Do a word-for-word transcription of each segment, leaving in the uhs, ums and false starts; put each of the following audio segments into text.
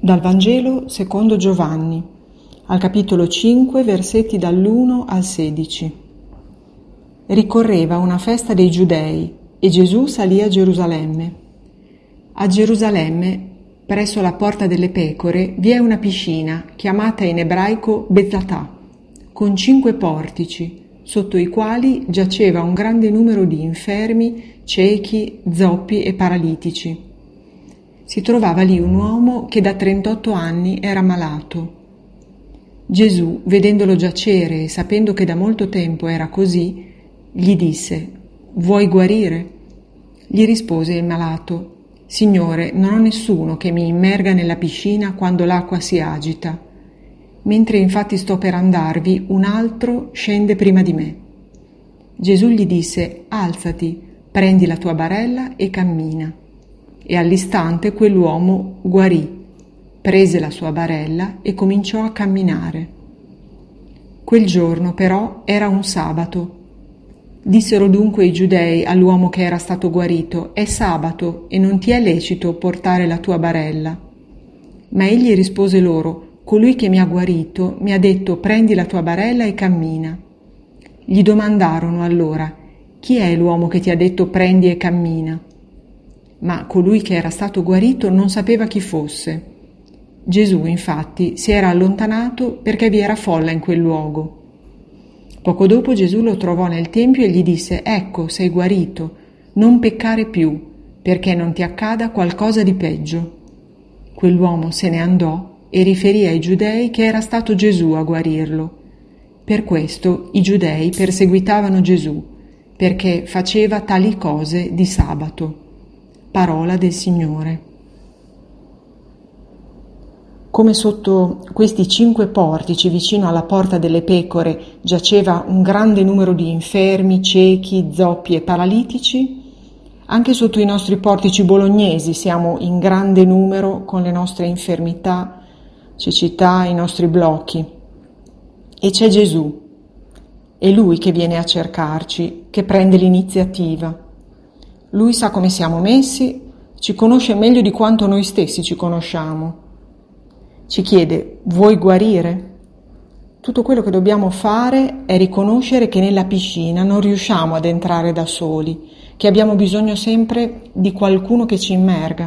Dal Vangelo secondo Giovanni, al capitolo cinque, versetti dall'uno al sedici. Ricorreva una festa dei Giudei e Gesù salì a Gerusalemme. A Gerusalemme, presso la Porta delle Pecore, vi è una piscina chiamata in ebraico Bezzatà, con cinque portici, sotto i quali giaceva un grande numero di infermi, ciechi, zoppi e paralitici. Si trovava lì un uomo che da trentotto anni era malato. Gesù, vedendolo giacere e sapendo che da molto tempo era così, gli disse: «Vuoi guarire?» Gli rispose il malato: «Signore, non ho nessuno che mi immerga nella piscina quando l'acqua si agita. Mentre infatti sto per andarvi, un altro scende prima di me». Gesù gli disse: «Alzati, prendi la tua barella e cammina». E all'istante quell'uomo guarì, prese la sua barella e cominciò a camminare. Quel giorno però era un sabato. Dissero dunque i giudei all'uomo che era stato guarito: «È sabato e non ti è lecito portare la tua barella». Ma egli rispose loro: «Colui che mi ha guarito mi ha detto: prendi la tua barella e cammina». Gli domandarono allora: «Chi è l'uomo che ti ha detto prendi e cammina?» Ma colui che era stato guarito non sapeva chi fosse. Gesù, infatti, si era allontanato perché vi era folla in quel luogo. Poco dopo Gesù lo trovò nel tempio e gli disse: «Ecco, sei guarito, non peccare più, perché non ti accada qualcosa di peggio». Quell'uomo se ne andò e riferì ai giudei che era stato Gesù a guarirlo. Per questo i giudei perseguitavano Gesù, perché faceva tali cose di sabato. Parola del Signore. Come sotto questi cinque portici vicino alla Porta delle Pecore giaceva un grande numero di infermi, ciechi, zoppi e paralitici, anche sotto i nostri portici bolognesi siamo in grande numero con le nostre infermità, cecità, i nostri blocchi. E c'è Gesù, è Lui che viene a cercarci, che prende l'iniziativa. Lui sa come siamo messi, ci conosce meglio di quanto noi stessi ci conosciamo. Ci chiede: vuoi guarire? Tutto quello che dobbiamo fare è riconoscere che nella piscina non riusciamo ad entrare da soli, che abbiamo bisogno sempre di qualcuno che ci immerga.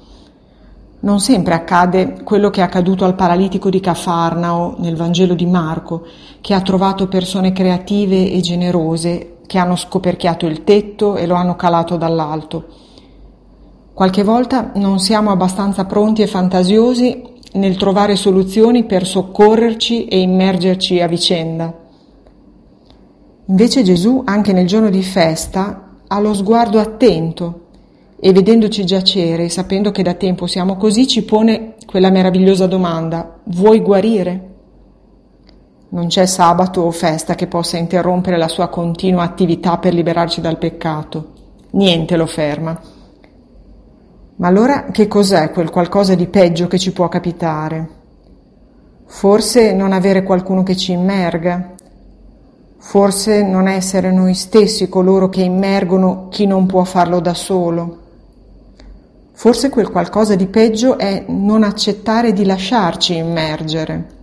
Non sempre accade quello che è accaduto al paralitico di Cafarnao nel Vangelo di Marco, che ha trovato persone creative e generose che hanno scoperchiato il tetto e lo hanno calato dall'alto. Qualche volta non siamo abbastanza pronti e fantasiosi nel trovare soluzioni per soccorrerci e immergerci a vicenda. Invece Gesù, anche nel giorno di festa, ha lo sguardo attento e vedendoci giacere, sapendo che da tempo siamo così, ci pone quella meravigliosa domanda: vuoi guarire? Non c'è sabato o festa che possa interrompere la sua continua attività per liberarci dal peccato. Niente lo ferma. Ma allora che cos'è quel qualcosa di peggio che ci può capitare? Forse non avere qualcuno che ci immerga? Forse non essere noi stessi coloro che immergono chi non può farlo da solo? Forse quel qualcosa di peggio è non accettare di lasciarci immergere.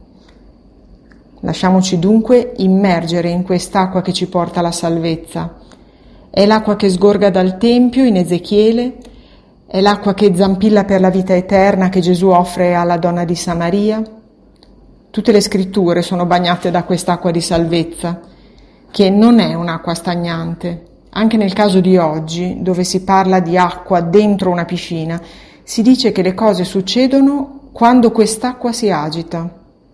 Lasciamoci dunque immergere in quest'acqua che ci porta alla salvezza. È l'acqua che sgorga dal Tempio in Ezechiele, è l'acqua che zampilla per la vita eterna che Gesù offre alla donna di Samaria. Tutte le scritture sono bagnate da quest'acqua di salvezza, che non è un'acqua stagnante. Anche nel caso di oggi, dove si parla di acqua dentro una piscina, si dice che le cose succedono quando quest'acqua si agita.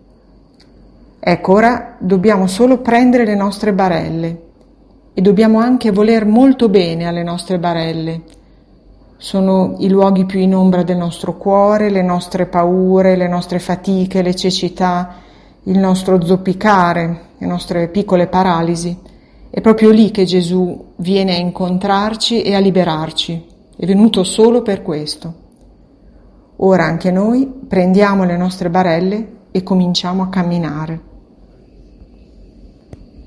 Ecco, ora dobbiamo solo prendere le nostre barelle e dobbiamo anche voler molto bene alle nostre barelle. Sono i luoghi più in ombra del nostro cuore, le nostre paure, le nostre fatiche, le cecità, il nostro zoppicare, le nostre piccole paralisi. È proprio lì che Gesù viene a incontrarci e a liberarci. È venuto solo per questo. Ora anche noi prendiamo le nostre barelle e cominciamo a camminare.